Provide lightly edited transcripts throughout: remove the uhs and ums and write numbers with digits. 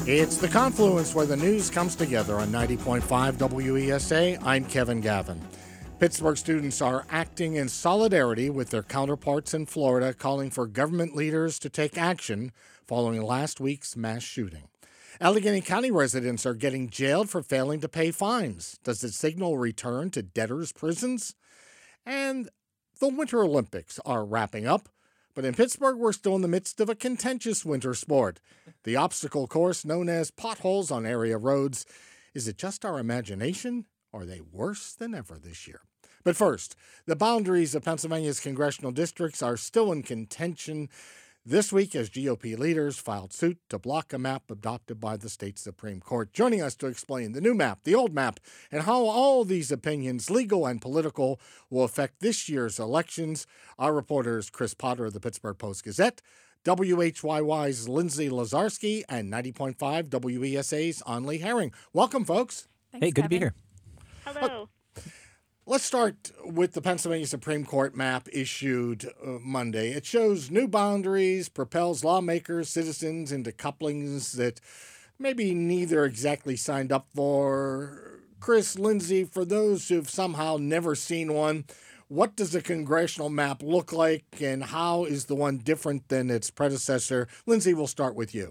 It's the confluence where the news comes together on 90.5 WESA. I'm Kevin Gavin. Pittsburgh students are acting in solidarity with their counterparts in Florida, calling for government leaders to take action following last week's mass shooting. Allegheny County residents are getting jailed for failing to pay fines. Does it signal return to debtors' prisons? And the Winter Olympics are wrapping up. But in Pittsburgh, we're still in the midst of a contentious winter sport. The obstacle course known as potholes on area roads. Is it just our imagination? Or are they worse than ever this year? But first, the boundaries of Pennsylvania's congressional districts are still in contention this week as GOP leaders filed suit to block a map adopted by the state Supreme Court. Joining us to explain the new map, the old map, and how all these opinions, legal and political, will affect this year's elections, our reporters Chris Potter of the Pittsburgh Post-Gazette, WHYY's Lindsay Lazarski, and 90.5 WESA's Anli Herring. Welcome, folks. Thanks, hey, good to be Kevin. here. Hello. Let's start with the Pennsylvania Supreme Court map issued Monday. It shows new boundaries, propels lawmakers, citizens into couplings that maybe neither exactly signed up for. Chris, Lindsay, for those who've somehow never seen one, what does a congressional map look like and how is the one different than its predecessor? Lindsay, we'll start with you.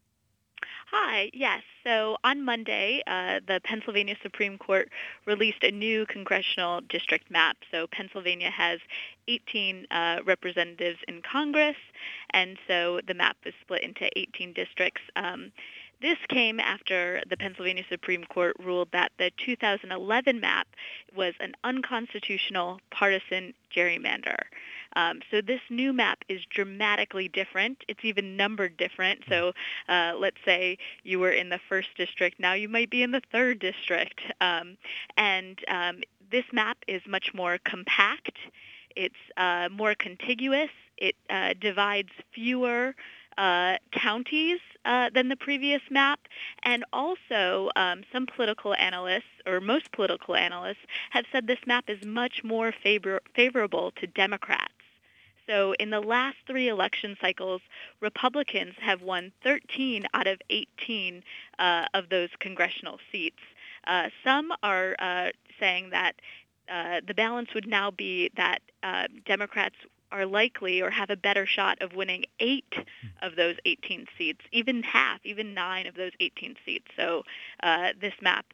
Hi. Yes. So on Monday, the Pennsylvania Supreme Court released a new congressional district map. So Pennsylvania has 18 representatives in Congress, and so the map is split into 18 districts. This came after the Pennsylvania Supreme Court ruled that the 2011 map was an unconstitutional partisan gerrymander. So this new map is dramatically different. It's even numbered different. So let's say you were in the 1st district. Now you might be in the 3rd district. This map is much more compact. It's more contiguous. It divides fewer counties than the previous map. And also some political analysts, or most political analysts, have said this map is much more favorable to Democrats. So in the last 3 election cycles, Republicans have won 13 out of 18 of those congressional seats. Some are saying that the balance would now be that Democrats are likely or have a better shot of winning 8 of those 18 seats, even 9 of those 18 seats. So this map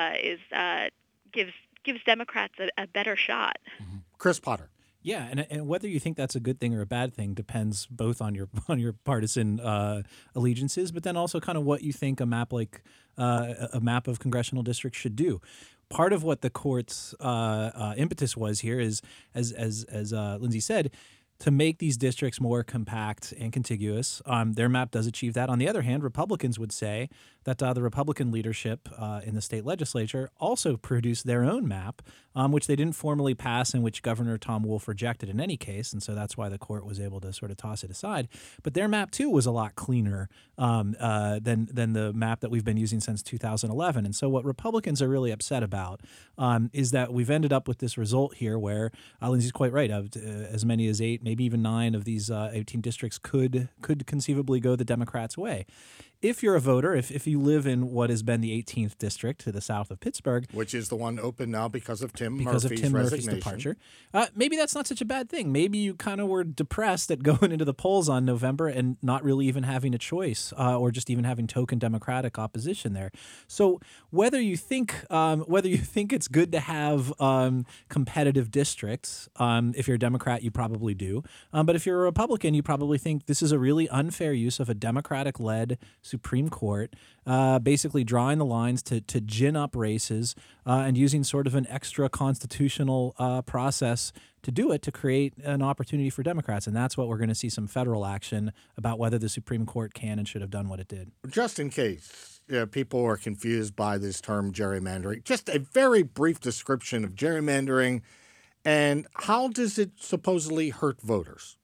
gives Democrats a better shot. Mm-hmm. Chris Potter. Yeah, and whether you think that's a good thing or a bad thing depends both on your partisan allegiances, but then also kind of what you think a map like a map of congressional districts should do. Part of what the court's impetus was here is, as Lindsay said, to make these districts more compact and contiguous. Their map does achieve that. On the other hand, Republicans would say that the Republican leadership in the state legislature also produced their own map, which they didn't formally pass and which Governor Tom Wolf rejected in any case, and so that's why the court was able to sort of toss it aside. But their map, too, was a lot cleaner than the map that we've been using since 2011. And so what Republicans are really upset about is that we've ended up with this result here where, Lindsay's quite right, as many as 8, maybe even 9 of these 18 districts could conceivably go the Democrats' way. If you're a voter, if you live in what has been the 18th district to the south of Pittsburgh, which is the one open now because of Tim Murphy's departure, maybe that's not such a bad thing. Maybe you kind of were depressed at going into the polls on November and not really even having a choice, or just even having token Democratic opposition there. So whether you think it's good to have competitive districts, if you're a Democrat, you probably do. But if you're a Republican, you probably think this is a really unfair use of a Democratic-led Supreme Court, basically drawing the lines to gin up races and using sort of an extra constitutional process to do it, to create an opportunity for Democrats. And that's what we're going to see some federal action about whether the Supreme Court can and should have done what it did. Just in case people are confused by this term gerrymandering, just a very brief description of gerrymandering and how does it supposedly hurt voters?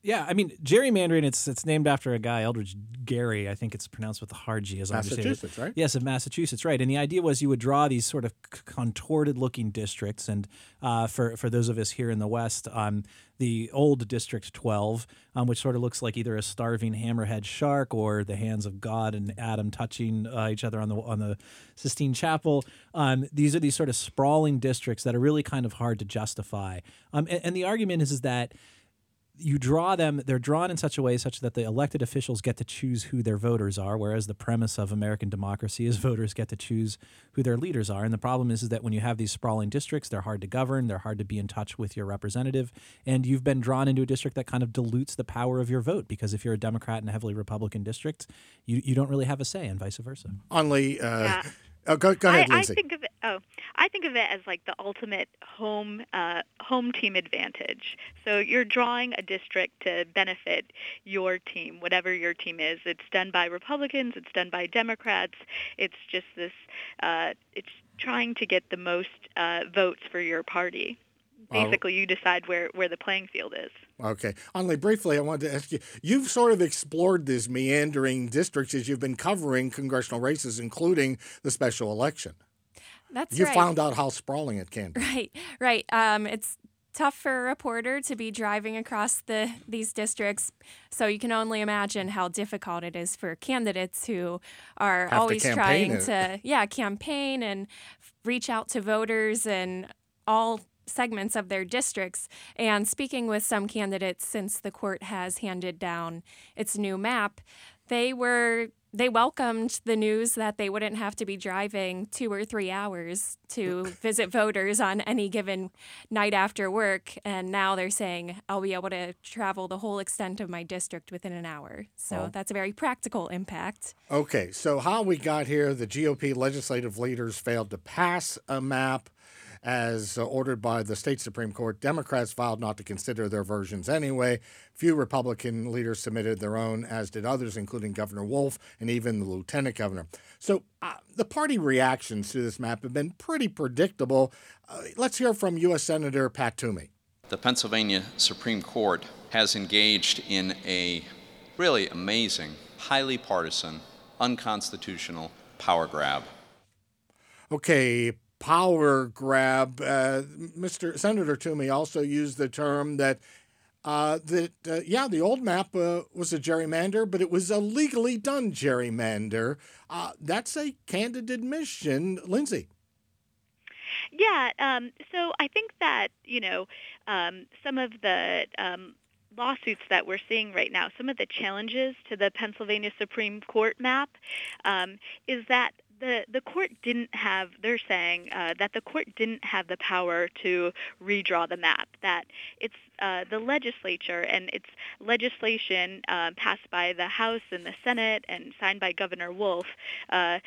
Yeah, I mean, gerrymandering, it's named after a guy, Eldridge Gary. I think it's pronounced with a hard G, as I understand it. Massachusetts, right? Yes, of Massachusetts, right. And the idea was you would draw these sort of contorted-looking districts. And for those of us here in the West, the old District 12, which sort of looks like either a starving hammerhead shark or the hands of God and Adam touching each other on the Sistine Chapel. These are these sort of sprawling districts that are really kind of hard to justify. And the argument is that you draw them, they're drawn in such a way such that the elected officials get to choose who their voters are, whereas the premise of American democracy is voters get to choose who their leaders are. And the problem is that when you have these sprawling districts, they're hard to govern, they're hard to be in touch with your representative, and you've been drawn into a district that kind of dilutes the power of your vote, because if you're a Democrat in a heavily Republican district, you don't really have a say, and vice versa. Only, Yeah. go ahead, Lindsay. I think of it as like the ultimate home team advantage. So you're drawing a district to benefit your team, whatever your team is. It's done by Republicans. It's done by Democrats. It's just this. It's trying to get the most votes for your party. Basically, you decide where the playing field is. Okay. Only briefly, I wanted to ask you, you've sort of explored this meandering districts as you've been covering congressional races, including the special election. That's You right. found out how sprawling it can be. Right. It's tough for a reporter to be driving across these districts, so you can only imagine how difficult it is for candidates who are Have always to campaign trying to campaign and reach out to voters and all segments of their districts. And speaking with some candidates since the court has handed down its new map, they welcomed the news that they wouldn't have to be driving 2 or 3 hours to visit voters on any given night after work. And now they're saying, I'll be able to travel the whole extent of my district within an hour. So that's a very practical impact. Okay, so how we got here, the GOP legislative leaders failed to pass a map as ordered by the state Supreme Court. Democrats vowed not to consider their versions anyway. Few Republican leaders submitted their own, as did others, including Governor Wolf and even the lieutenant governor. So the party reactions to this map have been pretty predictable. Let's hear from U.S. Senator Pat Toomey. The Pennsylvania Supreme Court has engaged in a really amazing, highly partisan, unconstitutional power grab. Okay, power grab. Mr. Senator Toomey also used the term that the old map was a gerrymander, but it was a legally done gerrymander. That's a candid admission. Lindsay. Yeah, so I think that, some of the lawsuits that we're seeing right now, some of the challenges to the Pennsylvania Supreme Court map is that the court didn't have, they're saying that the court didn't have the power to redraw the map, that it's the legislature and it's legislation passed by the House and the Senate and signed by Governor Wolf that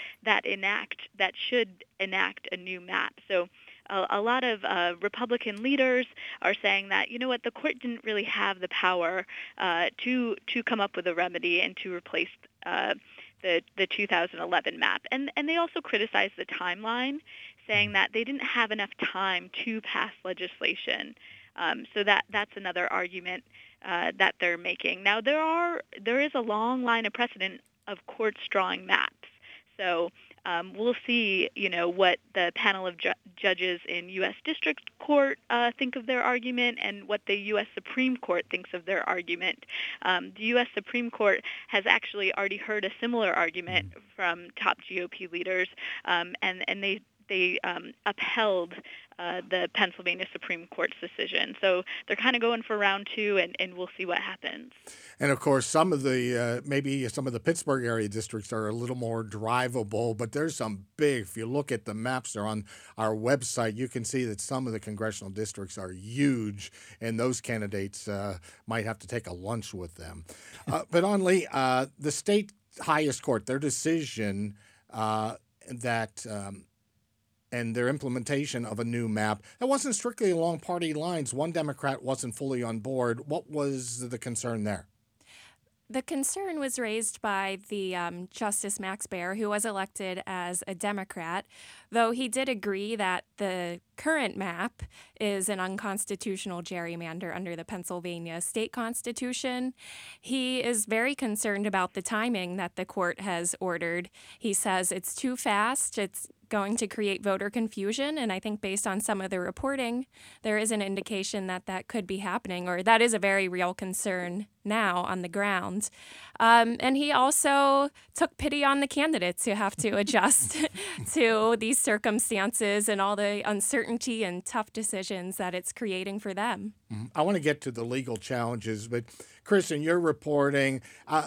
should enact a new map. So a lot of Republican leaders are saying that, the court didn't really have the power to come up with a remedy and to replace the 2011 map. And they also criticized the timeline, saying that they didn't have enough time to pass legislation. So that's another argument that they're making. Now, there is a long line of precedent of courts drawing maps. So we'll see, what the panel of judges in U.S. District Court think of their argument and what the U.S. Supreme Court thinks of their argument. The U.S. Supreme Court has actually already heard a similar argument from top GOP leaders, and they upheld the Pennsylvania Supreme Court's decision. So they're kind of going for round 2, and we'll see what happens. And of course, some of the maybe some of the Pittsburgh area districts are a little more drivable, but there's some big. If you look at the maps, they're on our website. You can see that some of the congressional districts are huge, and those candidates might have to take a lunch with them. But only the state highest court, their decision that. And their implementation of a new map. That wasn't strictly along party lines. One Democrat wasn't fully on board. What was the concern there? The concern was raised by the Justice Max Baer, who was elected as a Democrat, though he did agree that the current map is an unconstitutional gerrymander under the Pennsylvania state constitution. He is very concerned about the timing that the court has ordered. He says it's too fast. It's going to create voter confusion. And I think based on some of the reporting, there is an indication that that could be happening, or that is a very real concern now on the ground. And he also took pity on the candidates who have to adjust to these circumstances and all the uncertainty and tough decisions that it's creating for them. I want to get to the legal challenges, but Kristen, you're reporting.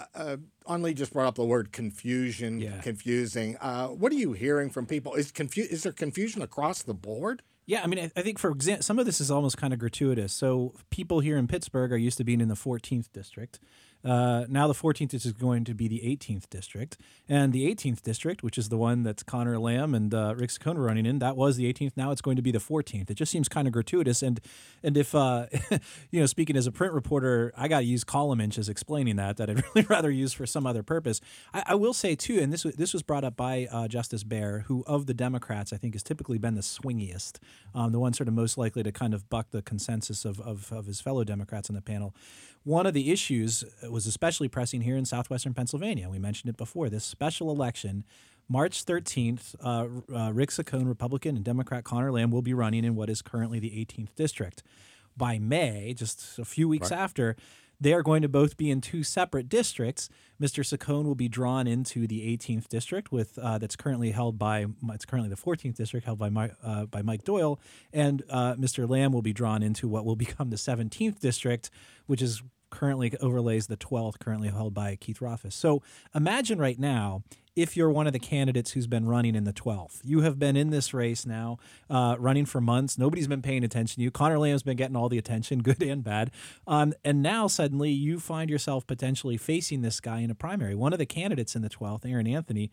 Anli just brought up the word confusion, confusing. What are you hearing from people? Is there confusion across the board? Yeah, I mean, I think, for example, some of this is almost kind of gratuitous. So people here in Pittsburgh are used to being in the 14th district. Now the 14th is going to be the 18th district. And the 18th district, which is the one that Connor Lamb and Rick Saccone were running in, that was the 18th. Now it's going to be the 14th. It just seems kind of gratuitous. And if, speaking as a print reporter, I got to use column inches explaining that I'd really rather use for some other purpose. I will say, too, and this was brought up by Justice Baer, who of the Democrats, I think, has typically been the swingiest, the one sort of most likely to kind of buck the consensus of his fellow Democrats on the panel. One of the issues was especially pressing here in southwestern Pennsylvania. We mentioned it before. This special election, March 13th, Rick Saccone, Republican, and Democrat Connor Lamb will be running in what is currently the 18th district. By May, just a few weeks after, they are going to both be in two separate districts. Mr. Saccone will be drawn into the 18th district, with that's currently held by the 14th district, held by Mike Doyle, and Mr. Lamb will be drawn into what will become the 17th district, which is currently overlays the 12th, currently held by Keith Rothfus. So imagine right now, if you're one of the candidates who's been running in the 12th. You have been in this race now, running for months. Nobody's been paying attention to you. Connor Lamb's been getting all the attention, good and bad. And now suddenly you find yourself potentially facing this guy in a primary. One of the candidates in the 12th, Aaron Anthony,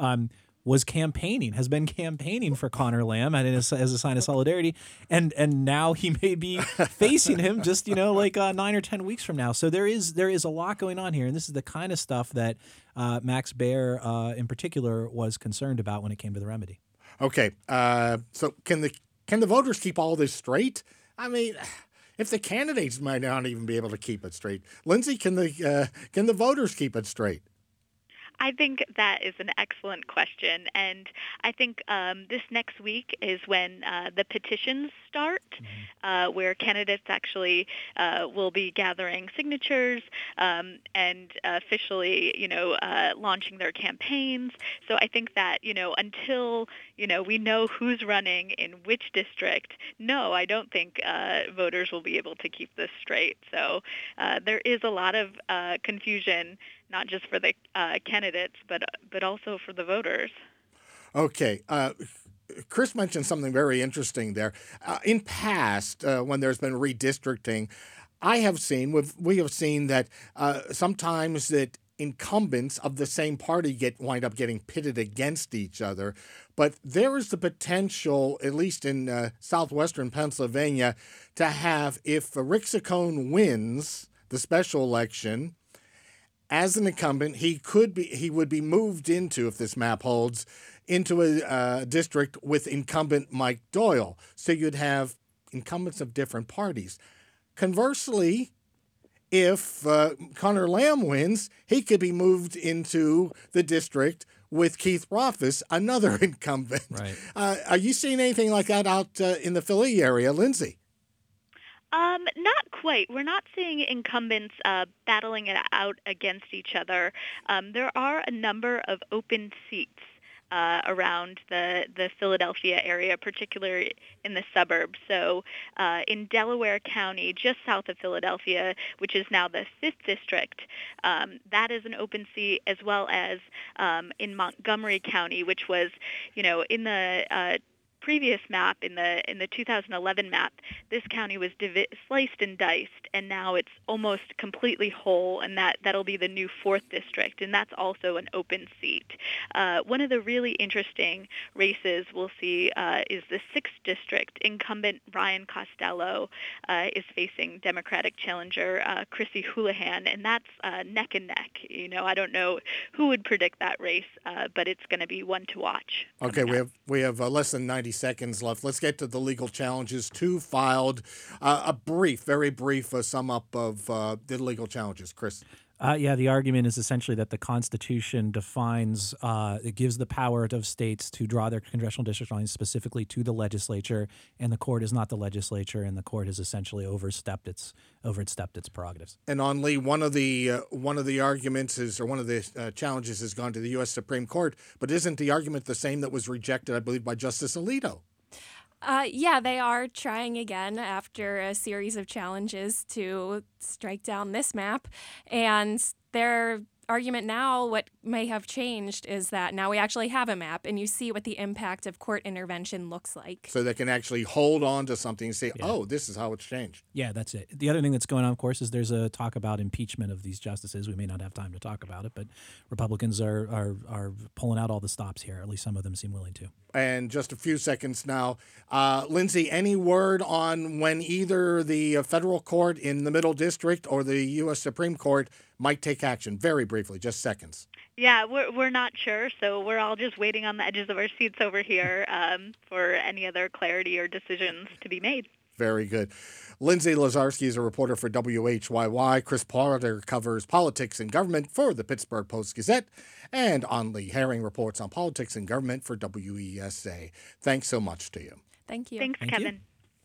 has been campaigning for Connor Lamb as a sign of solidarity, and now he may be facing him just 9 or 10 weeks from now. So there is a lot going on here, and this is the kind of stuff that Max Baer in particular was concerned about when it came to the remedy. Okay, so can the voters keep all this straight? I mean, if the candidates might not even be able to keep it straight, Lindsay, can the voters keep it straight? I think that is an excellent question, and I think this next week is when the petitions start, where candidates actually will be gathering signatures and officially, launching their campaigns. So I think that, until, we know who's running in which district, no, I don't think voters will be able to keep this straight. So there is a lot of confusion, not just for the candidates, but also for the voters. Okay. Chris mentioned something very interesting there. In past, when there's been redistricting, we have seen that sometimes that incumbents of the same party wind up getting pitted against each other. But there is the potential, at least in southwestern Pennsylvania, to have, if Rick Saccone wins the special election, as an incumbent, he would be moved into, if this map holds, into a district with incumbent Mike Doyle. So you'd have incumbents of different parties. Conversely, if Connor Lamb wins, he could be moved into the district with Keith Rothfus, another incumbent. Right. Are you seeing anything like that out in the Philly area, Lindsay? Not quite. We're not seeing incumbents battling it out against each other. There are a number of open seats around the Philadelphia area, particularly in the suburbs. So in Delaware County, just south of Philadelphia, which is now the 5th district, that is an open seat, as well as in Montgomery County, which was, in the previous map, in the 2011 map, this county was sliced and diced, and now it's almost completely whole, and that'll be the new 4th district, and that's also an open seat. One of the really interesting races we'll see is the 6th district. Incumbent Ryan Costello is facing Democratic challenger Chrissy Houlihan, and that's neck and neck. I don't know who would predict that race, but it's going to be one to watch. Okay, we have less than 90 seconds left. Let's get to the legal challenges. Two filed. A very brief sum up of the legal challenges. Chris. Yeah, the argument is essentially that the Constitution defines, it gives the power of states to draw their congressional district lines specifically to the legislature, and the court is not the legislature, and the court has essentially overstepped its prerogatives. And on Lee, one of the arguments is, or one of the challenges has gone to the U.S. Supreme Court, but isn't the argument the same that was rejected, I believe, by Justice Alito? Yeah, they are trying again after a series of challenges to strike down this map. And their argument now, what may have changed, is that now we actually have a map and you see what the impact of court intervention looks like. So they can actually hold on to something and say, oh, this is how it's changed. Yeah, that's it. The other thing that's going on, of course, is there's a talk about impeachment of these justices. We may not have time to talk about it, but Republicans are pulling out all the stops here. At least some of them seem willing to. And just a few seconds now. Lindsay, any word on when either the federal court in the Middle District or the U.S. Supreme Court might take action? Very briefly, just seconds. Yeah, we're not sure, so we're all just waiting on the edges of our seats over here for any other clarity or decisions to be made. Very good. Lindsay Lazarski is a reporter for WHYY. Chris Porter covers politics and government for the Pittsburgh Post-Gazette. And Anli Herring reports on politics and government for WESA. Thanks so much to you. Thank you. Thanks, Kevin.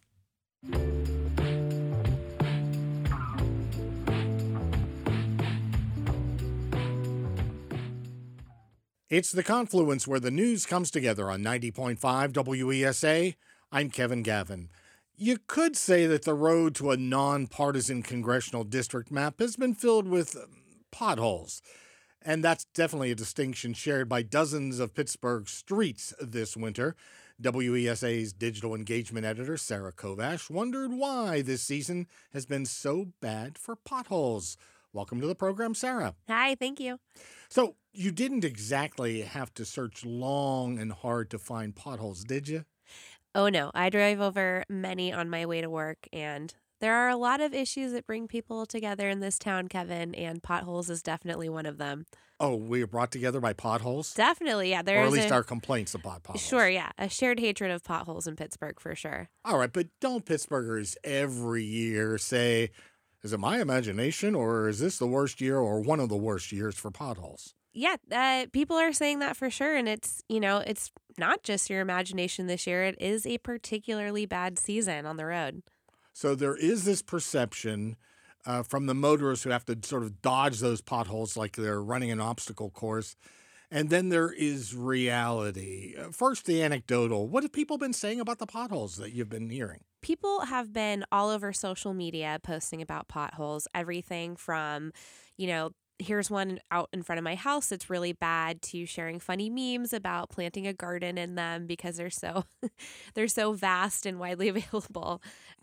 It's The Confluence, where the news comes together on 90.5 WESA. I'm Kevin Gavin. You could say that the road to a nonpartisan congressional district map has been filled with potholes. And that's definitely a distinction shared by dozens of Pittsburgh streets this winter. WESA's digital engagement editor, Sarah Kovash, wondered why this season has been so bad for potholes. Welcome to the program, Sarah. Hi, thank you. So you didn't exactly have to search long and hard to find potholes, did you? Oh, no. I drive over many on my way to work, and there are a lot of issues that bring people together in this town, Kevin, and potholes is definitely one of them. Oh, we are brought together by potholes? Definitely, yeah. Or at least our complaints about potholes. Sure, yeah. A shared hatred of potholes in Pittsburgh, for sure. All right, but don't Pittsburghers every year say, is it my imagination, or is this the worst year or one of the worst years for potholes? Yeah, people are saying that for sure, and it's not just your imagination this year. It is a particularly bad season on the road. So there is this perception from the motorists who have to sort of dodge those potholes like they're running an obstacle course. And then there is reality. First, the anecdotal. What have people been saying about the potholes that you've been hearing? People have been all over social media posting about potholes, everything from, here's one out in front of my house that's really bad, to sharing funny memes about planting a garden in them because they're so vast and widely available.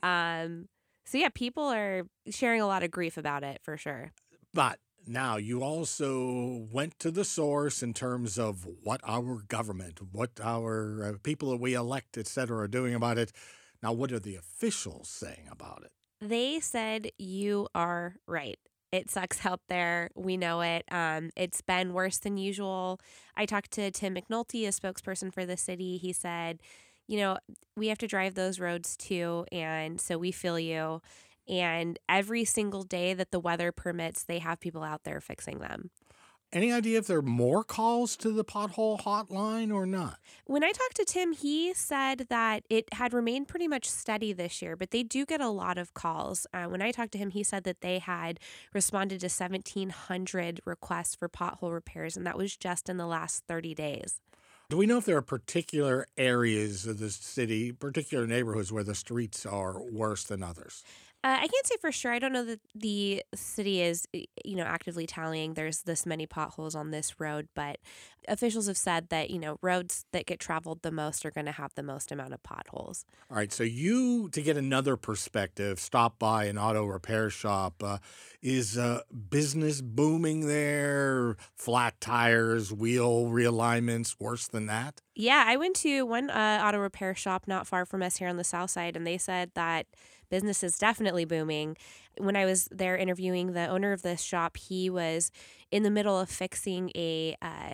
So yeah, people are sharing a lot of grief about it for sure. But now you also went to the source in terms of what our government, what our people that we elect, et cetera, are doing about it. Now, what are the officials saying about it? They said you are right. It sucks out there. We know it. It's been worse than usual. I talked to Tim McNulty, a spokesperson for the city. He said, we have to drive those roads too, and so we feel you. And every single day that the weather permits, they have people out there fixing them. Any idea if there are more calls to the pothole hotline or not? When I talked to Tim, he said that it had remained pretty much steady this year, but they do get a lot of calls. When I talked to him, he said that they had responded to 1,700 requests for pothole repairs, and that was just in the last 30 days. Do we know if there are particular areas of the city, particular neighborhoods where the streets are worse than others? I can't say for sure. I don't know that the city is, actively tallying there's this many potholes on this road, but officials have said that, roads that get traveled the most are going to have the most amount of potholes. All right. So you, to get another perspective, stop by an auto repair shop. Is business booming there? Flat tires, wheel realignments, worse than that? Yeah, I went to one auto repair shop not far from us here on the south side, and they said that business is definitely booming. When I was there interviewing the owner of this shop, he was in the middle of fixing a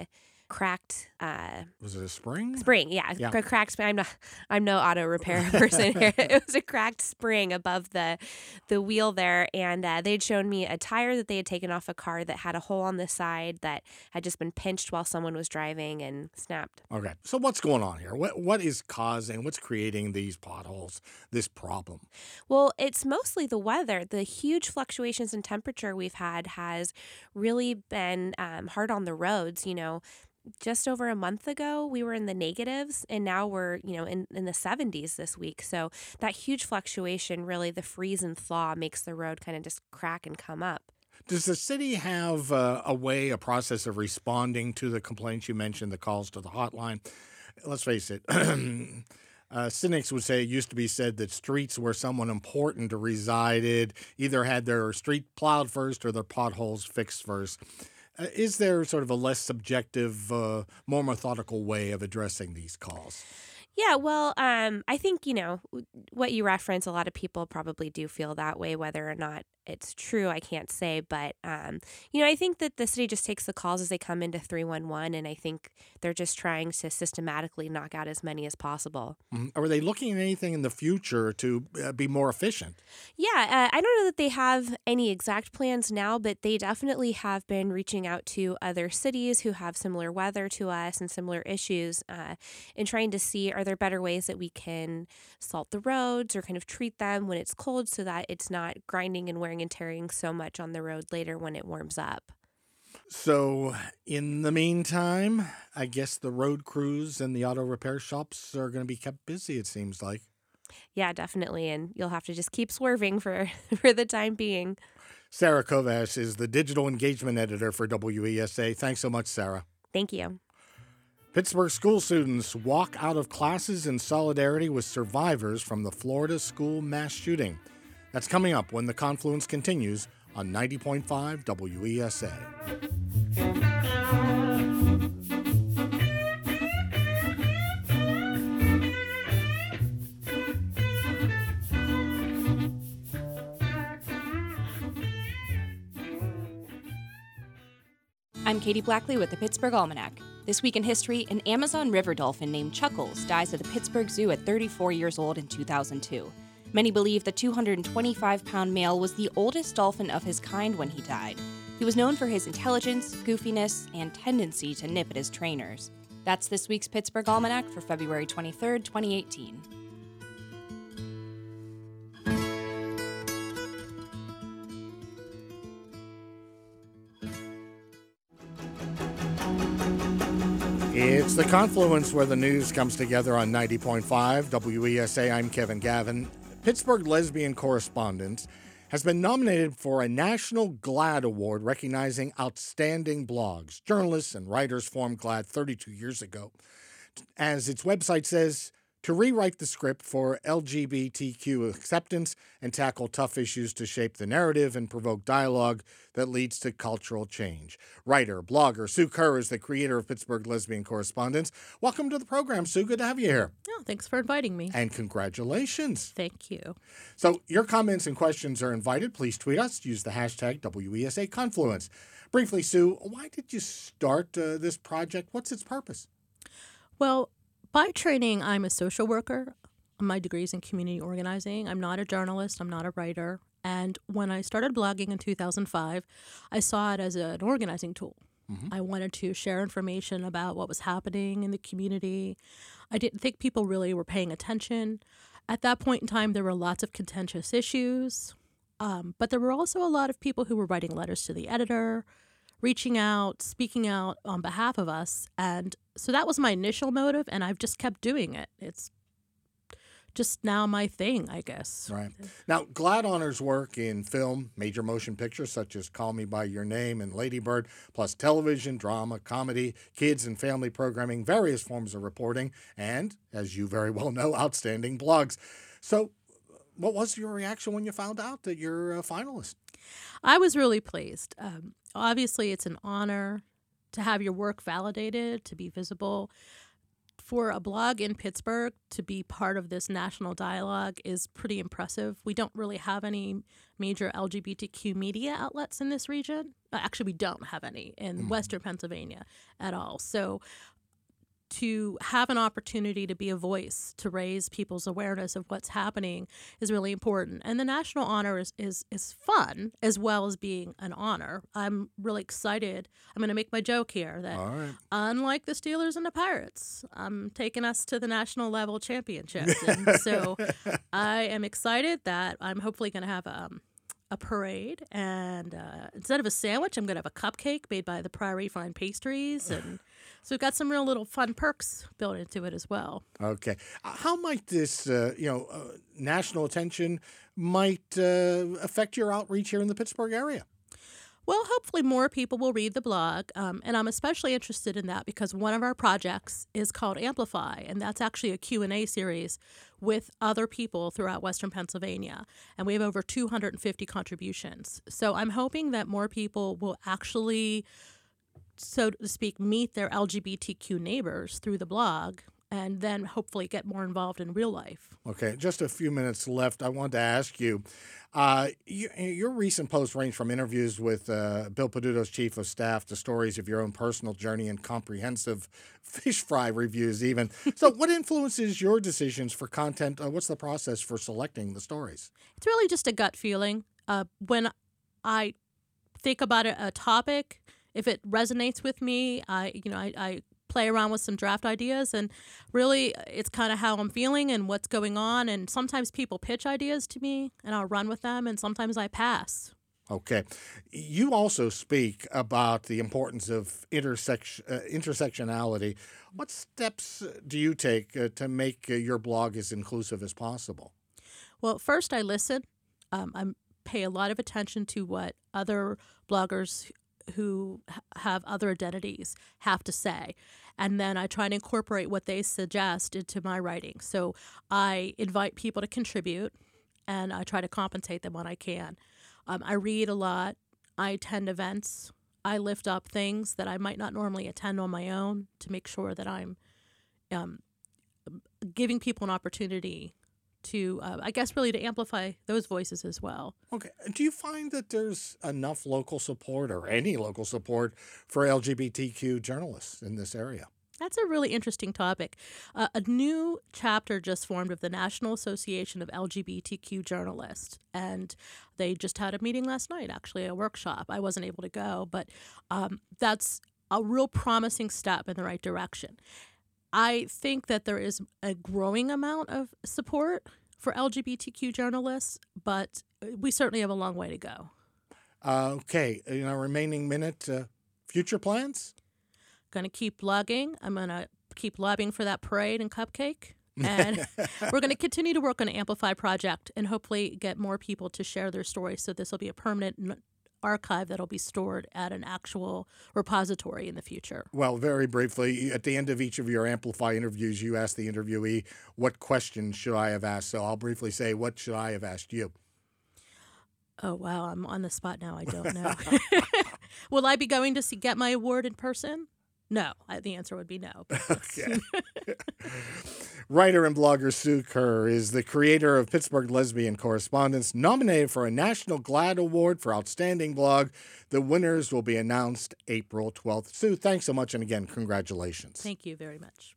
cracked Was it a spring? spring. Yeah, Yeah. a cracked spring. I'm no auto repair person here. It was a cracked spring above the wheel there, and they'd shown me a tire that they had taken off a car that had a hole on the side that had just been pinched while someone was driving and snapped. Okay. So what's going on here? What's creating these potholes, this problem? Well, it's mostly the weather. The huge fluctuations in temperature we've had has really been hard on the roads. Just over a month ago, we were in the negatives, and now we're, in the 70s this week. So that huge fluctuation, really, the freeze and thaw makes the road kind of just crack and come up. Does the city have a process of responding to the complaints you mentioned, the calls to the hotline? Let's face it. Cynics would say it used to be said that streets where someone important resided either had their street plowed first or their potholes fixed first. Is there sort of a less subjective, more methodical way of addressing these calls? Yeah, well, I think, what you reference, a lot of people probably do feel that way, whether or not it's true, I can't say. But, I think that the city just takes the calls as they come into 311, and I think they're just trying to systematically knock out as many as possible. Are they looking at anything in the future to be more efficient? Yeah, I don't know that they have any exact plans now, but they definitely have been reaching out to other cities who have similar weather to us and similar issues and trying to see, are there better ways that we can salt the roads or kind of treat them when it's cold so that it's not grinding and wearing and tearing so much on the road later when it warms up. So in the meantime, I guess the road crews and the auto repair shops are going to be kept busy, it seems like. Yeah, definitely. And you'll have to just keep swerving for the time being. Sarah Kovash is the digital engagement editor for WESA. Thanks so much, Sarah. Thank you. Pittsburgh school students walk out of classes in solidarity with survivors from the Florida school mass shooting. That's coming up when the Confluence continues on 90.5 WESA. I'm Katie Blackley with the Pittsburgh Almanac. This week in history, an Amazon river dolphin named Chuckles dies at the Pittsburgh Zoo at 34 years old in 2002. Many believe the 225-pound male was the oldest dolphin of his kind when he died. He was known for his intelligence, goofiness, and tendency to nip at his trainers. That's this week's Pittsburgh Almanac for February 23rd, 2018. It's the Confluence where the news comes together on 90.5 WESA. I'm Kevin Gavin. Pittsburgh Lesbian Correspondent has been nominated for a National GLAAD Award recognizing outstanding blogs. Journalists and writers formed GLAAD 32 years ago. As its website says, to rewrite the script for LGBTQ acceptance and tackle tough issues to shape the narrative and provoke dialogue that leads to cultural change. Writer, blogger Sue Kerr is the creator of Pittsburgh Lesbian Correspondence. Welcome to the program, Sue. Good to have you here. Oh, thanks for inviting me. And congratulations. Thank you. So your comments and questions are invited. Please tweet us. Use the hashtag WESA Confluence. Briefly, Sue, why did you start this project? What's its purpose? Well, by training, I'm a social worker. My degree is in community organizing. I'm not a journalist. I'm not a writer. And when I started blogging in 2005, I saw it as an organizing tool. Mm-hmm. I wanted to share information about what was happening in the community. I didn't think people really were paying attention. At that point in time, there were lots of contentious issues. But there were also a lot of people who were writing letters to the editor, reaching out, speaking out on behalf of us. And so that was my initial motive, and I've just kept doing it. It's just now my thing, I guess. Right. Now, GLAAD honors work in film, major motion pictures such as Call Me By Your Name and Lady Bird, plus television, drama, comedy, kids and family programming, various forms of reporting, and, as you very well know, outstanding blogs. So what was your reaction when you found out that you're a finalist? I was really pleased. Obviously, it's an honor to have your work validated, to be visible. for a blog in Pittsburgh to be part of this national dialogue is pretty impressive. We don't really have any major LGBTQ media outlets in this region. Actually, we don't have any in Western Pennsylvania at all. So to have an opportunity to be a voice, to raise people's awareness of what's happening is really important. And the national honor is fun as well as being an honor. I'm really excited. I'm going to make my joke here that unlike the Steelers and the Pirates, I'm taking us to the national level championships. And so I am excited that I'm hopefully going to have a parade, and instead of a sandwich, I'm going to have a cupcake made by the Priory Fine Pastries, and so we've got some real little fun perks built into it as well. Okay, how might this, national attention might affect your outreach here in the Pittsburgh area? Well, hopefully more people will read the blog, and I'm especially interested in that because one of our projects is called Amplify, and that's actually a Q&A series with other people throughout Western Pennsylvania, and we have over 250 contributions. So I'm hoping that more people will actually, so to speak, meet their LGBTQ neighbors through the blog and then hopefully get more involved in real life. Okay, just a few minutes left. I wanted to ask you, your recent posts range from interviews with Bill Peduto's chief of staff to stories of your own personal journey and comprehensive fish fry reviews even. So what influences your decisions for content? What's the process for selecting the stories? It's really just a gut feeling. When I think about a topic, if it resonates with me, I play around with some draft ideas, and really it's kind of how I'm feeling and what's going on. And sometimes people pitch ideas to me and I'll run with them, and sometimes I pass. Okay. You also speak about the importance of intersectionality. What steps do you take to make your blog as inclusive as possible? Well, first I listen. I pay a lot of attention to what other bloggers who have other identities have to say. And then I try to incorporate what they suggest into my writing. So I invite people to contribute, and I try to compensate them when I can. I read a lot. I attend events. I lift up things that I might not normally attend on my own to make sure that I'm giving people an opportunity to, really to amplify those voices as well. Okay. Do you find that there's enough local support or any local support for LGBTQ journalists in this area? That's a really interesting topic. A new chapter just formed of the National Association of LGBTQ Journalists, and they just had a meeting last night, actually, a workshop. I wasn't able to go, but that's a real promising step in the right direction. I think that there is a growing amount of support for LGBTQ journalists, but we certainly have a long way to go. Okay. In our remaining minute, future plans? Going to keep blogging. I'm going to keep lobbying for that parade and cupcake. And we're going to continue to work on an Amplify project and hopefully get more people to share their stories. So this will be a permanent archive that'll be stored at an actual repository in the future. Well, very briefly, at the end of each of your Amplify interviews, you ask the interviewee, what questions should I have asked? So I'll briefly say, what should I have asked you? Oh, wow. I'm on the spot now. I don't know. Will I be going to get my award in person? No. The answer would be no. Okay. Writer and blogger Sue Kerr is the creator of Pittsburgh Lesbian Correspondence, nominated for a National GLAAD Award for Outstanding Blog. The winners will be announced April 12th. Sue, thanks so much, and again, congratulations. Thank you very much.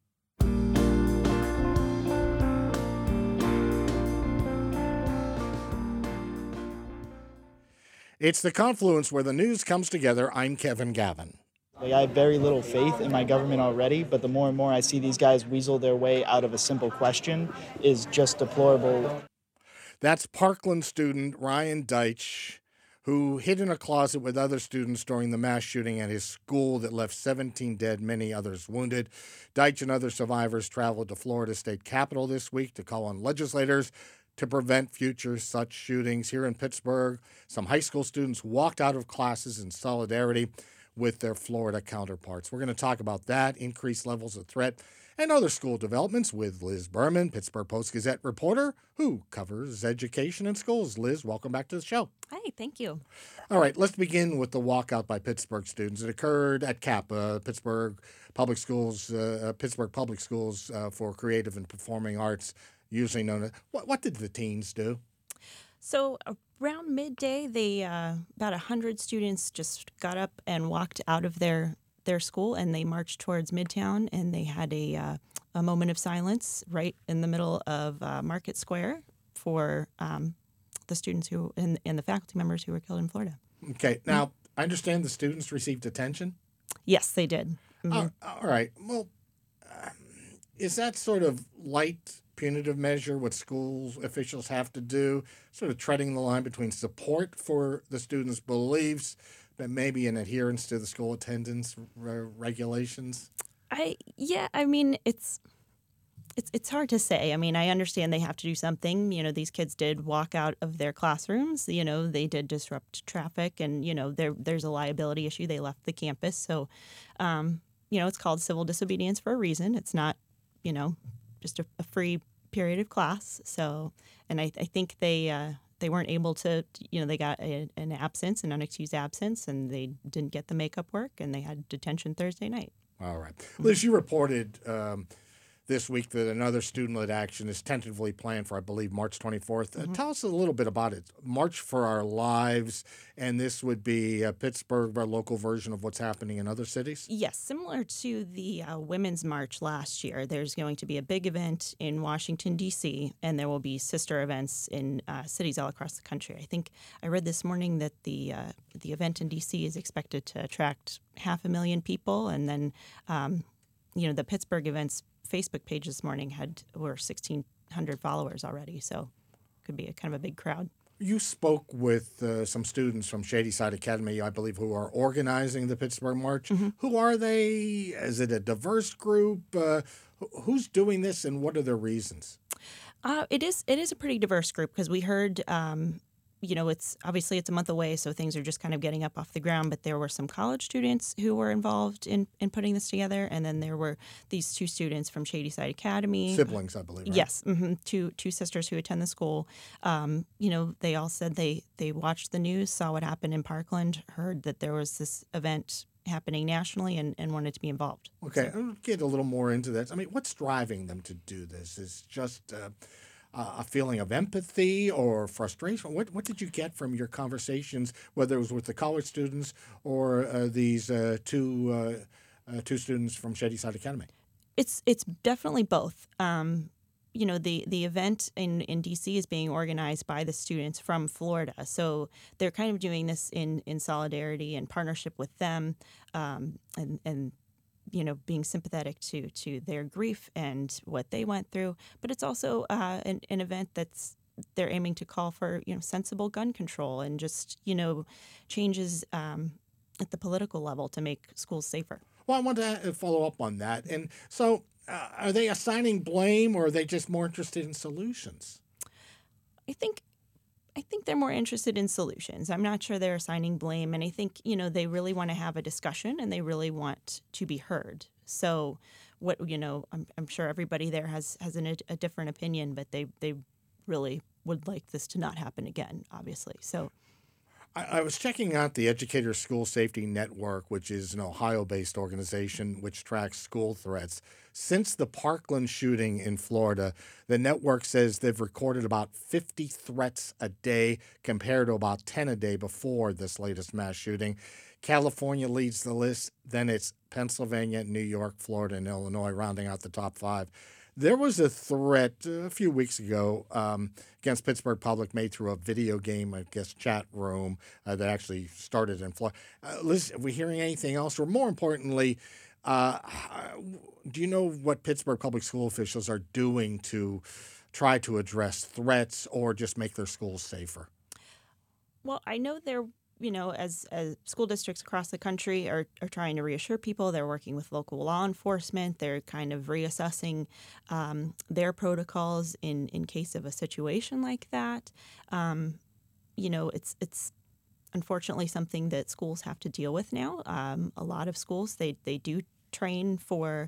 It's the confluence where the news comes together. I'm Kevin Gavin. I have very little faith in my government already, but the more and more I see these guys weasel their way out of a simple question is just deplorable. That's Parkland student Ryan Deitch, who hid in a closet with other students during the mass shooting at his school that left 17 dead, many others wounded. Deitch and other survivors traveled to Florida State Capitol this week to call on legislators to prevent future such shootings. Here in Pittsburgh, some high school students walked out of classes in solidarity with their Florida counterparts. We're going to talk about that, increased levels of threat, and other school developments with Liz Berman, Pittsburgh Post-Gazette reporter who covers education in schools. Liz, welcome back to the show. Hi, thank you. All right, let's begin with the walkout by Pittsburgh students. It occurred at CAPA, Pittsburgh Public Schools, for Creative and Performing Arts, usually known as. What did the teens do? So around midday, they about 100 students just got up and walked out of their school, and they marched towards Midtown, and they had a moment of silence right in the middle of Market Square for the students who and the faculty members who were killed in Florida. Okay, now I understand the students received detention. Yes, they did. Mm-hmm. All right. Well, is that sort of light punitive measure what school officials have to do, sort of treading the line between support for the students' beliefs, but maybe an adherence to the school attendance regulations? I mean, it's hard to say. I mean, I understand they have to do something. You know, these kids did walk out of their classrooms. You know, they did disrupt traffic, and you know, there's a liability issue. They left the campus, so you know, it's called civil disobedience for a reason. It's not, you know, just a free period of class. So, and I think they weren't able to, you know, they got an absence, an unexcused absence, and they didn't get the makeup work, and they had detention Thursday night. All right. Liz, you reported this week that another student-led action is tentatively planned for, I believe, March 24th. Mm-hmm. Tell us a little bit about it. March for Our Lives, and this would be Pittsburgh, our local version of what's happening in other cities? Yes, similar to the Women's March last year, there's going to be a big event in Washington, D.C., and there will be sister events in cities all across the country. I think I read this morning that the event in D.C. is expected to attract 500,000 people, and then, you know, the Pittsburgh events Facebook page this morning were 1,600 followers already, so could be a kind of a big crowd. You spoke with some students from Shadyside Academy, I believe, who are organizing the Pittsburgh March. Mm-hmm. Who are they? Is it a diverse group? Who's doing this, and what are their reasons? It is a pretty diverse group because we heard. You know, it's a month away, so things are just kind of getting up off the ground. But there were some college students who were involved in putting this together, and then there were these two students from Shadyside Academy, siblings, I believe. Right? Yes, mm-hmm. Two sisters who attend the school. You know, they all said they watched the news, saw what happened in Parkland, heard that there was this event happening nationally, and wanted to be involved. Okay, so. I'll get a little more into that. I mean, what's driving them to do this? Is just a feeling of empathy or frustration? What did you get from your conversations, whether it was with the college students or these two students from Shadyside Academy? It's definitely both. You know, the event in D.C. is being organized by the students from Florida, so they're kind of doing this in solidarity and partnership with them, and you know, being sympathetic to their grief and what they went through. But it's also an event they're aiming to call for, you know, sensible gun control and just, you know, changes at the political level to make schools safer. Well, I want to follow up on that. And so are they assigning blame, or are they just more interested in solutions? I think they're more interested in solutions. I'm not sure they're assigning blame, and I think, you know, they really want to have a discussion and they really want to be heard. So, what, you know, I'm sure everybody there has a different opinion, but they really would like this to not happen again, obviously. So, I was checking out the Educator School Safety Network, which is an Ohio-based organization which tracks school threats. Since the Parkland shooting in Florida, the network says they've recorded about 50 threats a day compared to about 10 a day before this latest mass shooting. California leads the list. Then it's Pennsylvania, New York, Florida, and Illinois rounding out the top five. There was a threat a few weeks ago against Pittsburgh Public made through a video game, I guess, chat room that actually started in Florida. Liz, are we hearing anything else? Or more importantly, do you know what Pittsburgh Public School officials are doing to try to address threats or just make their schools safer? Well, I know they're, you know, as school districts across the country are trying to reassure people. They're working with local law enforcement. They're kind of reassessing their protocols in case of a situation like that. You know, it's unfortunately something that schools have to deal with now. A lot of schools, they do train for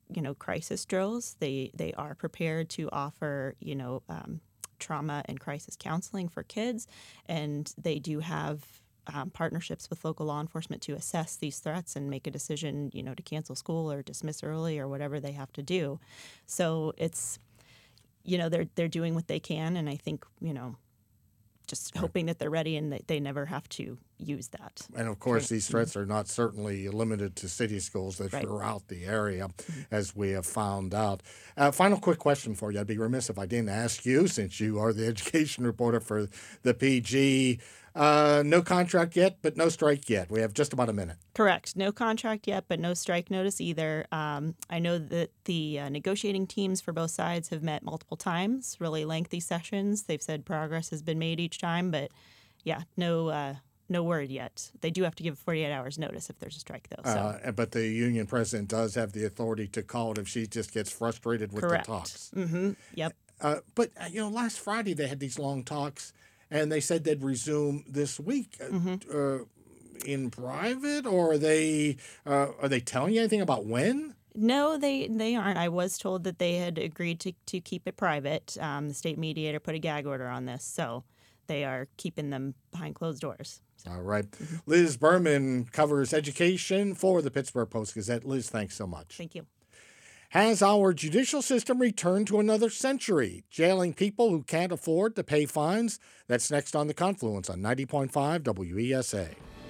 crisis drills. They are prepared to offer, trauma and crisis counseling for kids, and they do have partnerships with local law enforcement to assess these threats and make a decision, to cancel school or dismiss early or whatever they have to do. So it's, they're doing what they can, and I think, just hoping that they're ready and that they never have to use that. And of course, these threats are not certainly limited to city schools. They're throughout the area, as we have found out. Final quick question for you. I'd be remiss if I didn't ask you, since you are the education reporter for the PG. No contract yet, but no strike yet. We have just about a minute. Correct. No contract yet, but no strike notice either. I know that the negotiating teams for both sides have met multiple times, really lengthy sessions. They've said progress has been made each time, but no word yet. They do have to give 48 hours notice if there's a strike, though. So. But the union president does have the authority to call it if she just gets frustrated with the talks. Mm-hmm. Yep. But last Friday they had these long talks, and they said they'd resume this week. In private, or are they telling you anything about when? No, they aren't. I was told that they had agreed to keep it private. The state mediator put a gag order on this, so they are keeping them behind closed doors. So. All right. Liz Berman covers education for the Pittsburgh Post-Gazette. Liz, thanks so much. Thank you. Has our judicial system returned to another century, jailing people who can't afford to pay fines? That's next on The Confluence on 90.5 WESA.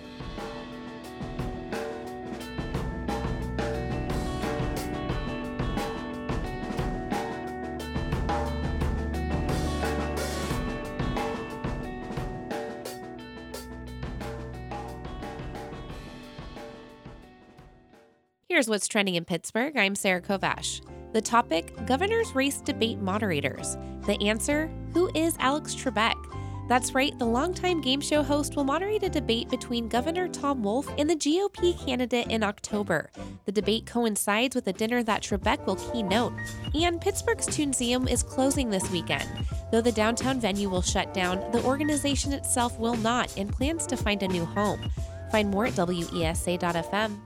Here's what's trending in Pittsburgh. I'm Sarah Kovash. The topic, Governor's Race Debate Moderators. The answer, who is Alex Trebek? That's right, the longtime game show host will moderate a debate between Governor Tom Wolf and the GOP candidate in October. The debate coincides with a dinner that Trebek will keynote. And Pittsburgh's Toonseum is closing this weekend. Though the downtown venue will shut down, the organization itself will not and plans to find a new home. Find more at WESA.fm.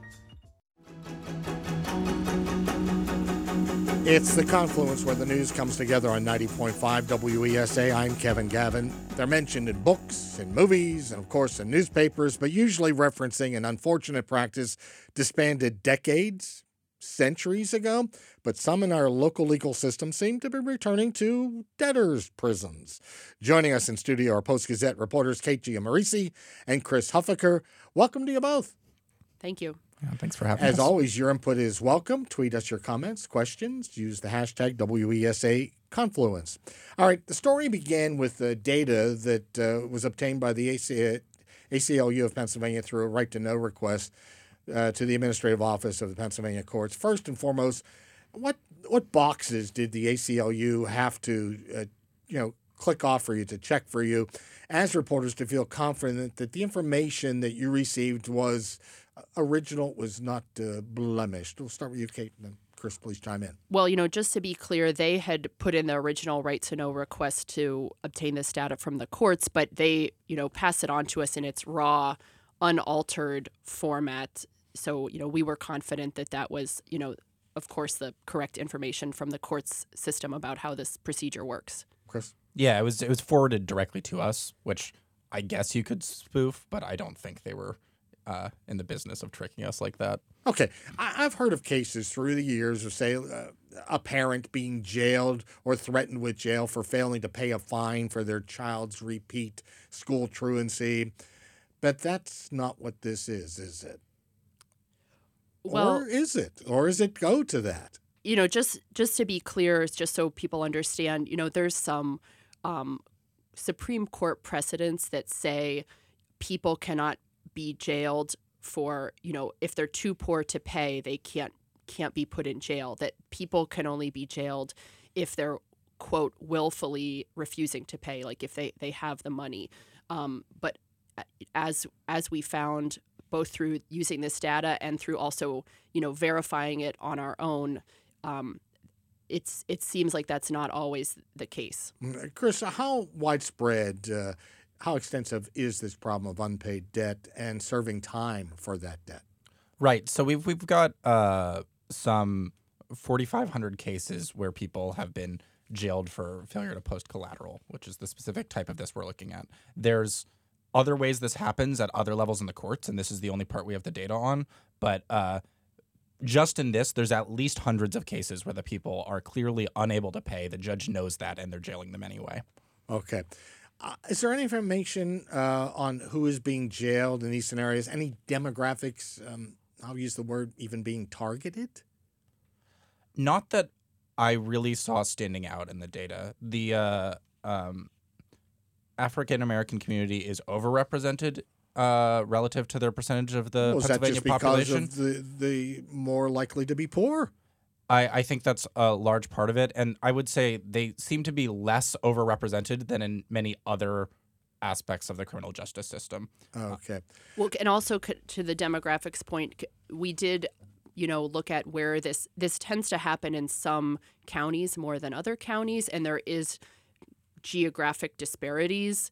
It's The Confluence, where the news comes together on 90.5 WESA. I'm Kevin Gavin. They're mentioned in books, in movies, and of course in newspapers, but usually referencing an unfortunate practice disbanded decades, centuries ago. But some in our local legal system seem to be returning to debtors' prisons. Joining us in studio are Post-Gazette reporters Kate Giamarisi and Chris Huffaker. Welcome to you both. Thank you. Yeah, thanks for having us. As always, your input is welcome. Tweet us your comments, questions. Use the hashtag WESA Confluence. All right, the story began with the data that was obtained by the ACLU of Pennsylvania through a right-to-know request to the Administrative Office of the Pennsylvania Courts. First and foremost, what boxes did the ACLU have to click off for you, to check for you, as reporters, to feel confident that the information that you received was original, was not blemished? We'll start with you, Kate, and then Chris, please chime in. Well, just to be clear, they had put in the original right-to-know request to obtain this data from the courts, but they, passed it on to us in its raw, unaltered format. So, we were confident that that was, of course, the correct information from the courts system about how this procedure works. Chris? Yeah, it was forwarded directly to us, which I guess you could spoof, but I don't think they were in the business of tricking us like that. Okay. I've heard of cases through the years of, say, a parent being jailed or threatened with jail for failing to pay a fine for their child's repeat school truancy. But that's not what this is it? Well, or is it? Or does it go to that? Just to be clear, just so people understand, there's some Supreme Court precedents that say people cannot be jailed for, if they're too poor to pay, they can't be put in jail, that people can only be jailed if they're, quote, willfully refusing to pay, like if they have the money. But as we found, both through using this data and through also, verifying it on our own, it seems like that's not always the case. Chris, how widespread, how extensive is this problem of unpaid debt and serving time for that debt? Right. So we've got some 4,500 cases where people have been jailed for failure to post collateral, which is the specific type of this we're looking at. There's other ways this happens at other levels in the courts, and this is the only part we have the data on. But just in this, there's at least hundreds of cases where the people are clearly unable to pay. The judge knows that, and they're jailing them anyway. Okay. Is there any information on who is being jailed in these scenarios? Any demographics, I'll use the word, even being targeted? Not that I really saw standing out in the data. The African-American community is overrepresented relative to their percentage of the Pennsylvania population. Is that just because of the more likely to be poor? I think that's a large part of it. And I would say they seem to be less overrepresented than in many other aspects of the criminal justice system. Okay. Well, and also to the demographics point, we did look at where this tends to happen in some counties more than other counties, and there is geographic disparities,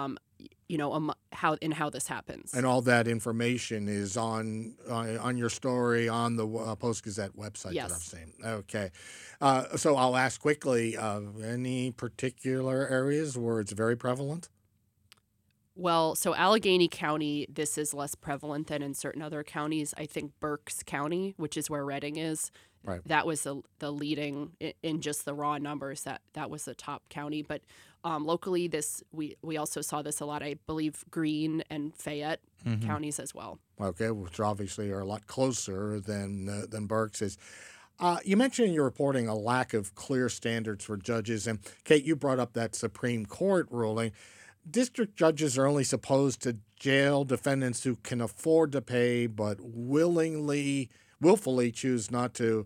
how this happens. And all that information is on your story on the Post-Gazette website yes. that I've seen. Okay. So I'll ask quickly, any particular areas where it's very prevalent? Well, so Allegheny County, this is less prevalent than in certain other counties. I think Berks County, which is where Reading is, right. That was the leading in just the raw numbers. That was the top county. But locally, we also saw this a lot. I believe Greene and Fayette counties as well. Okay, which obviously are a lot closer than Berks is. You mentioned in your reporting a lack of clear standards for judges, and Kate, you brought up that Supreme Court ruling. District judges are only supposed to jail defendants who can afford to pay but willfully choose not to.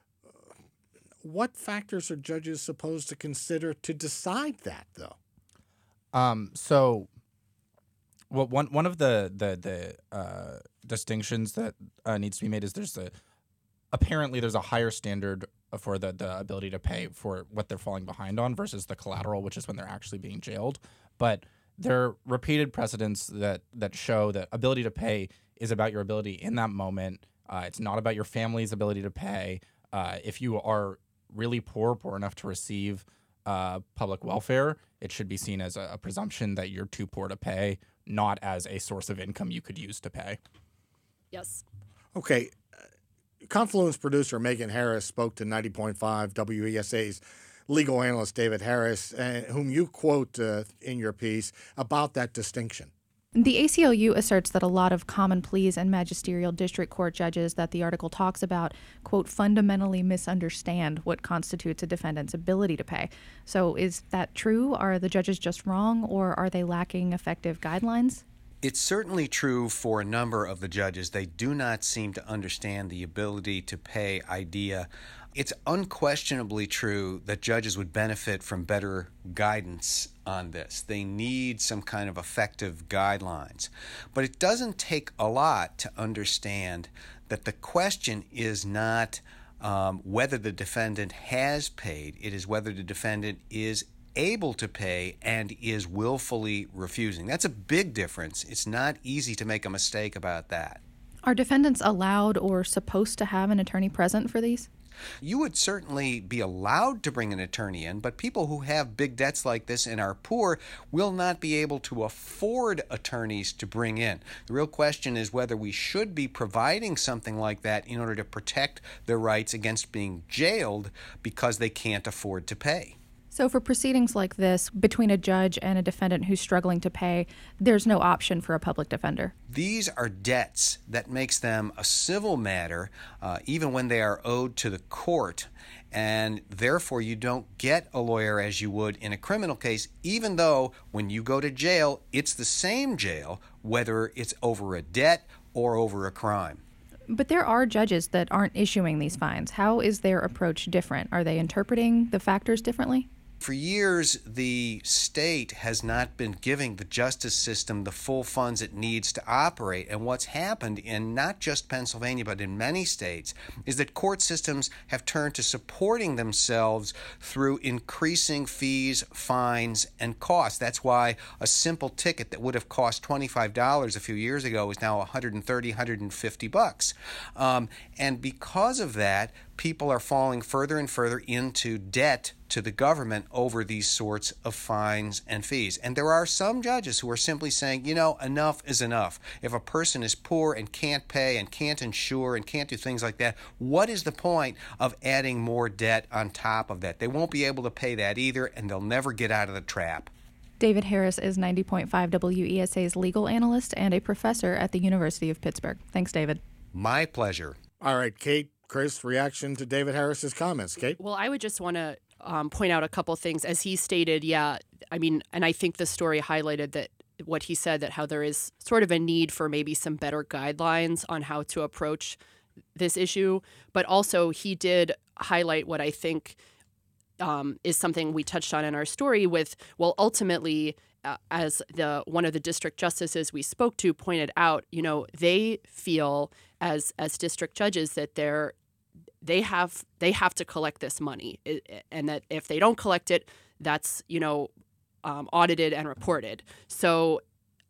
What factors are judges supposed to consider to decide that, though? One of the distinctions that needs to be made is apparently there's a higher standard for the ability to pay for what they're falling behind on versus the collateral, which is when they're actually being jailed. But there are repeated precedents that show that ability to pay is about your ability in that moment. It's not about your family's ability to pay. If you are really poor enough to receive public welfare, it should be seen as a presumption that you're too poor to pay, not as a source of income you could use to pay. Yes. Okay. Confluence producer Megan Harris spoke to 90.5 WESA's legal analyst David Harris, whom you quote in your piece, about that distinction. The ACLU asserts that a lot of common pleas and magisterial district court judges that the article talks about, quote, fundamentally misunderstand what constitutes a defendant's ability to pay. So is that true? Are the judges just wrong, or are they lacking effective guidelines? It's certainly true for a number of the judges. They do not seem to understand the ability to pay idea. It's unquestionably true that judges would benefit from better guidance on this. They need some kind of effective guidelines. But it doesn't take a lot to understand that the question is not whether the defendant has paid. It is whether the defendant is able to pay and is willfully refusing. That's a big difference. It's not easy to make a mistake about that. Are defendants allowed or supposed to have an attorney present for these? You would certainly be allowed to bring an attorney in, but people who have big debts like this and are poor will not be able to afford attorneys to bring in. The real question is whether we should be providing something like that in order to protect their rights against being jailed because they can't afford to pay. So for proceedings like this, between a judge and a defendant who's struggling to pay, there's no option for a public defender. These are debts that makes them a civil matter, even when they are owed to the court. And therefore, you don't get a lawyer as you would in a criminal case, even though when you go to jail, it's the same jail, whether it's over a debt or over a crime. But there are judges that aren't issuing these fines. How is their approach different? Are they interpreting the factors differently? For years, the state has not been giving the justice system the full funds it needs to operate. And what's happened in not just Pennsylvania, but in many states, is that court systems have turned to supporting themselves through increasing fees, fines, and costs. That's why a simple ticket that would have cost $25 a few years ago is now $130, $150. And because of that, people are falling further and further into debt to the government over these sorts of fines and fees. And there are some judges who are simply saying, enough is enough. If a person is poor and can't pay and can't insure and can't do things like that, what is the point of adding more debt on top of that? They won't be able to pay that either, and they'll never get out of the trap. David Harris is 90.5 WESA's legal analyst and a professor at the University of Pittsburgh. Thanks, David. My pleasure. All right, Kate, Chris, reaction to David Harris's comments. Kate? Well, I would just want to point out a couple things. As he stated, and I think the story highlighted that what he said, that how there is sort of a need for maybe some better guidelines on how to approach this issue. But also he did highlight what I think is something we touched on in our story with, ultimately, as one of the district justices we spoke to pointed out, they feel as district judges that they have to collect this money, and that if they don't collect it, that's audited and reported. So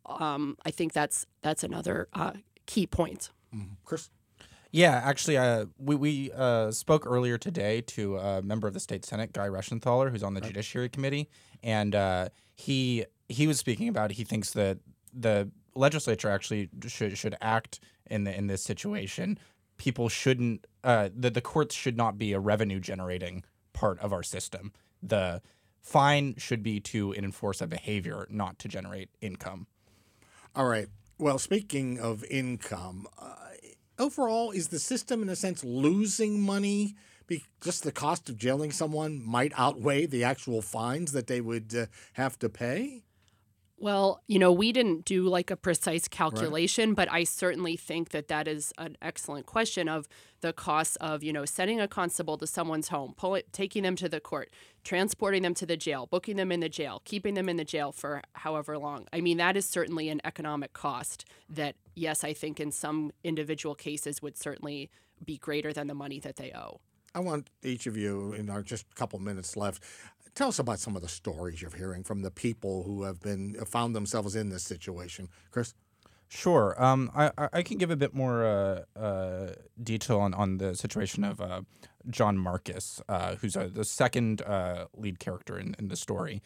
I think that's another key point. Chris? Yeah, actually, we spoke earlier today to a member of the state Senate, Guy Reschenthaler, who's on the Judiciary Committee, and he was speaking about he thinks that the legislature actually should act in this situation. People shouldn't the courts should not be a revenue generating part of our system. The fine should be to enforce a behavior, not to generate income. All right. Well, speaking of income, overall, is the system in a sense losing money? Just the cost of jailing someone might outweigh the actual fines that they would have to pay? Well, we didn't do like a precise calculation, but I certainly think that is an excellent question of the cost of, sending a constable to someone's home, taking them to the court, transporting them to the jail, booking them in the jail, keeping them in the jail for however long. I mean, that is certainly an economic cost that, yes, I think in some individual cases would certainly be greater than the money that they owe. I want each of you, in our just a couple minutes left, tell us about some of the stories you're hearing from the people who have found themselves in this situation. Chris? Sure. I can give a bit more detail on the situation of John Marcus, who's the second lead character in the story,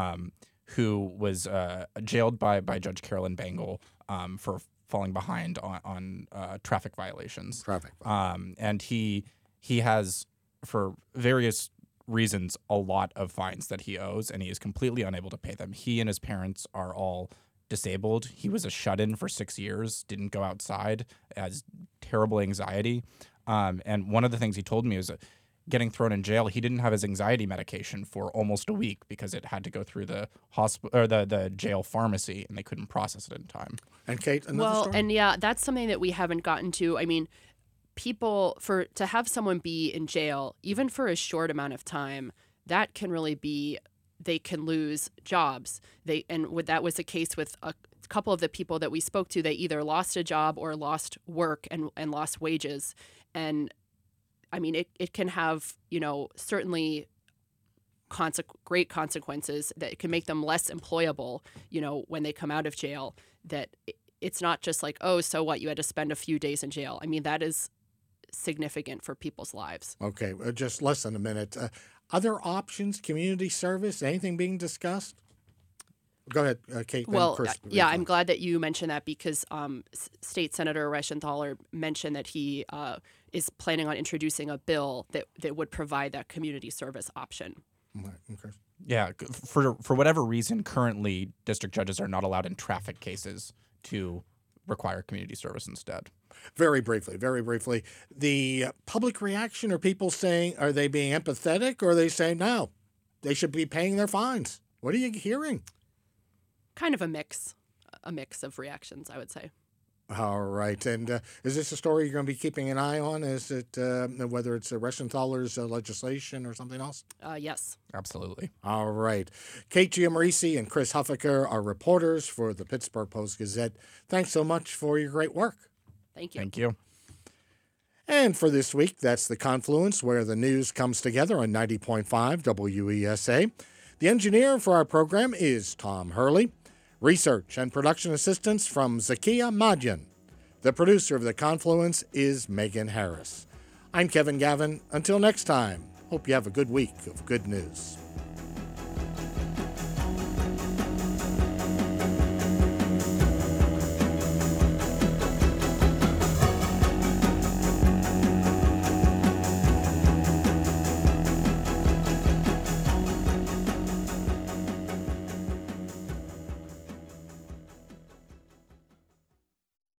who was jailed by Judge Carolyn Bangle for falling behind on traffic violations. And he has, for various reasons, a lot of fines that he owes, and he is completely unable to pay them. He and his parents are all disabled. He was a shut-in for 6 years, didn't go outside, has terrible anxiety. And one of the things he told me was that getting thrown in jail, he didn't have his anxiety medication for almost a week because it had to go through the hospital or the jail pharmacy, and they couldn't process it in time. And Kate, another story? And that's something that we haven't gotten to. I mean, to have someone be in jail, even for a short amount of time, that can really be, they can lose jobs. That was the case with a couple of the people that we spoke to. They either lost a job or lost work and lost wages. And I mean, it can have, certainly great consequences that it can make them less employable, when they come out of jail. That it's not just like, oh, so what, you had to spend a few days in jail. I mean, that is significant for people's lives. Okay, just less than a minute. Other options, community service, anything being discussed? Go ahead, Kate. Well, Chris, I'm glad that you mentioned that because State Senator Reschenthaler mentioned that he is planning on introducing a bill that would provide that community service option. Okay. Yeah, for whatever reason, currently district judges are not allowed in traffic cases to require community service instead. Very briefly, the public reaction, are people saying, are they being empathetic, or are they saying, no, they should be paying their fines? What are you hearing? Kind of a mix of reactions, I would say. All right. And is this a story you're going to be keeping an eye on? Is it whether it's Reschenthaler's legislation or something else? Yes. Absolutely. All right. Kate Giammarese and Chris Huffaker are reporters for the Pittsburgh Post-Gazette. Thanks so much for your great work. Thank you. Thank you. And for this week, that's The Confluence, where the news comes together on 90.5 WESA. The engineer for our program is Tom Hurley. Research and production assistance from Zakiya Madyan. The producer of The Confluence is Megan Harris. I'm Kevin Gavin. Until next time, hope you have a good week of good news.